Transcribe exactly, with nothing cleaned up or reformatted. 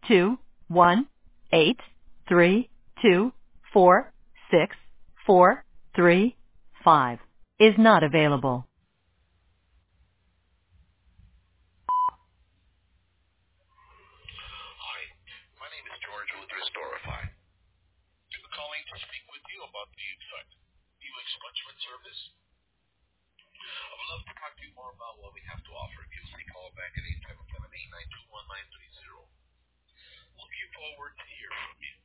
two one eight three two four six four three five is not available. Hi, my name is George with Restorify. I'm calling to speak with you about the Excite U X Punchment service. I would love to talk to you more about what we have to offer. Give us a call back at eight seven seven, eight nine two, one nine three zero. Looking forward to hearing from you.